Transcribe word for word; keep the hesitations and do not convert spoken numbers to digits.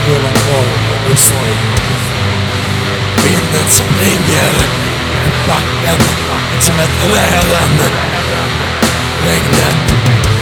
genom morgon och sorg. Vinden som ringer backen som ett räven. Regnet